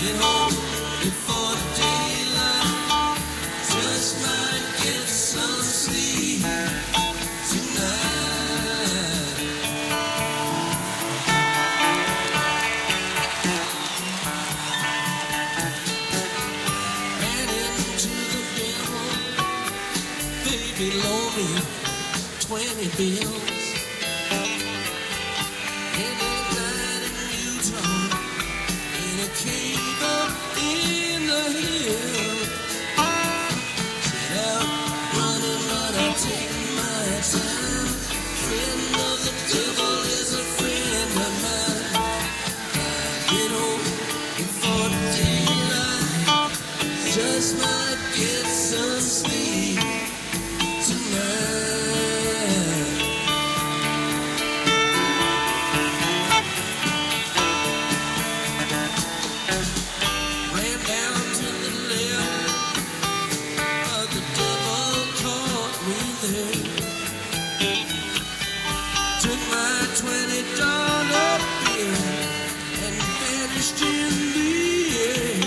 get home before daylight. Just might get some sleep tonight. Ran into the devil, baby, loan me 20 bills. And that night in Utah, in a cave up in the hill, set out running, but I take my time. Friend of the devil is a friend of mine. I get home before daylight, just might get some sleep tonight. Ran down to the left, but the devil caught me there. Took my $20 bill and vanished in the air.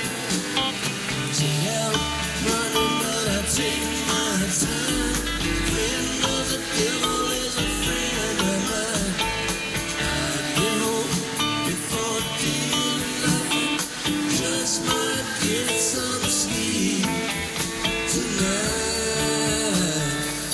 See out running, but I take my time. Friend of the devil is a friend of mine. I get home before daylight, just might get some sleep tonight.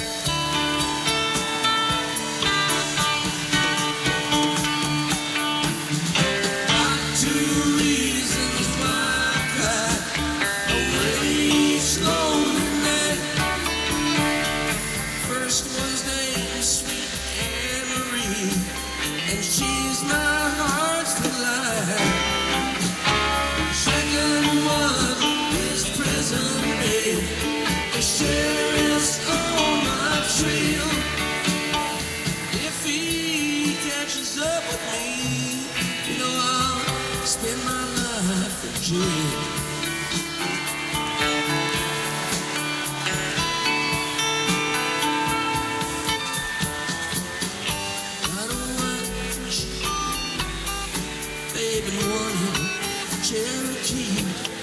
Got 2 reasons why I cry away each lonely night. First one's named Sweet Anne Marie, and she's my heart's delight. Second one is Prison Day, the sheriff's on my trail. If he catches up with me, you know I'll spend my life in jail. Got a watch, baby, one Cherokee.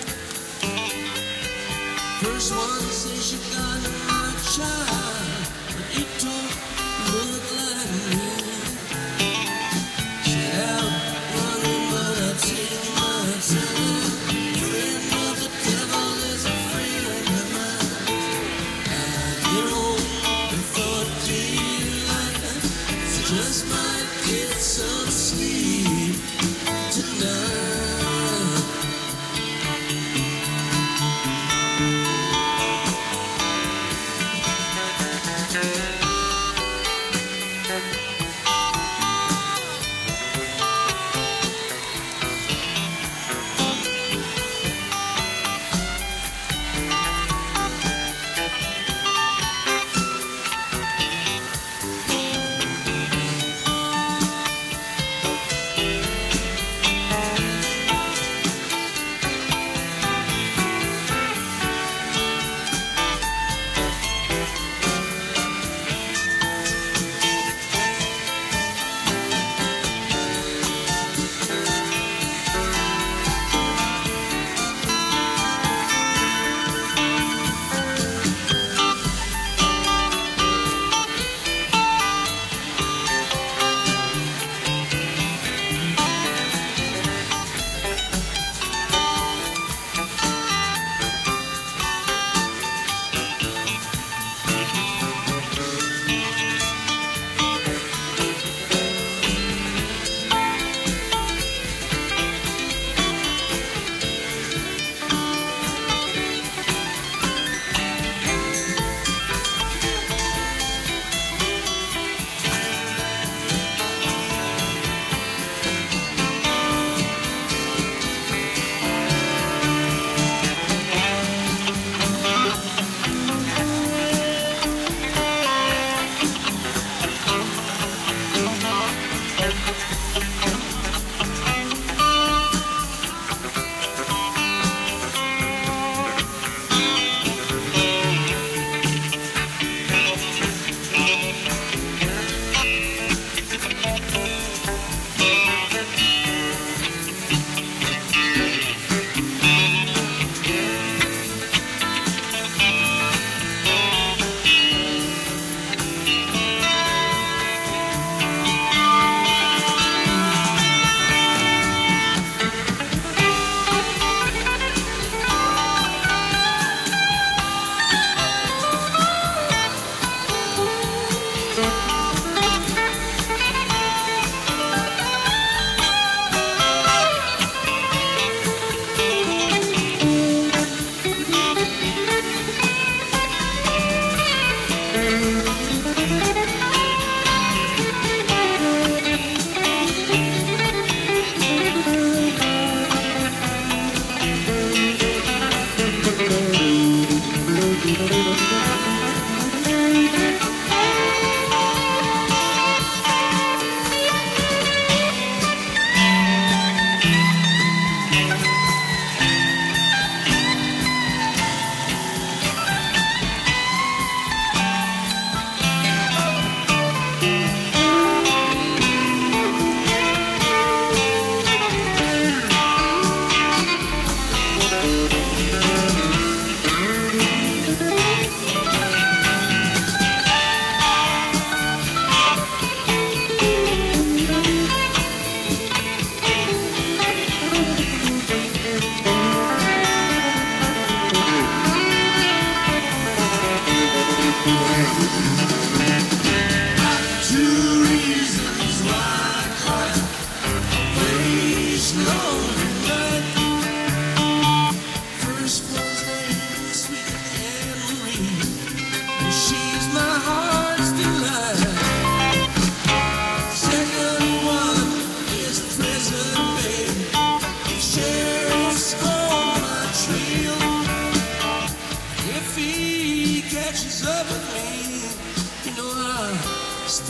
First one says she got my child, but it don't look like me. Set out running, but I take my time. Friend of the devil is a friend of mine. I get home before daylight, just might get some sleep tonight.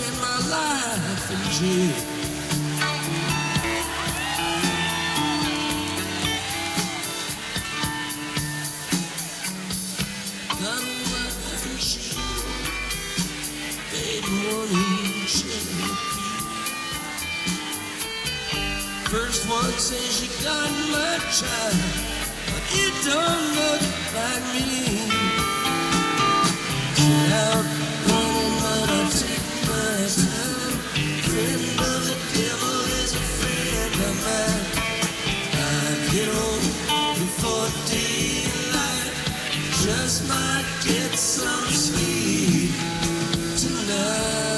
spend my life in jail. Gun wife and shield, paid money, Cherokee. First one says you got my child, but it don't look like me. Sit out running, but I take my time. Friend of the devil is a friend of mine. I get home before daylight, just might get some sleep tonight.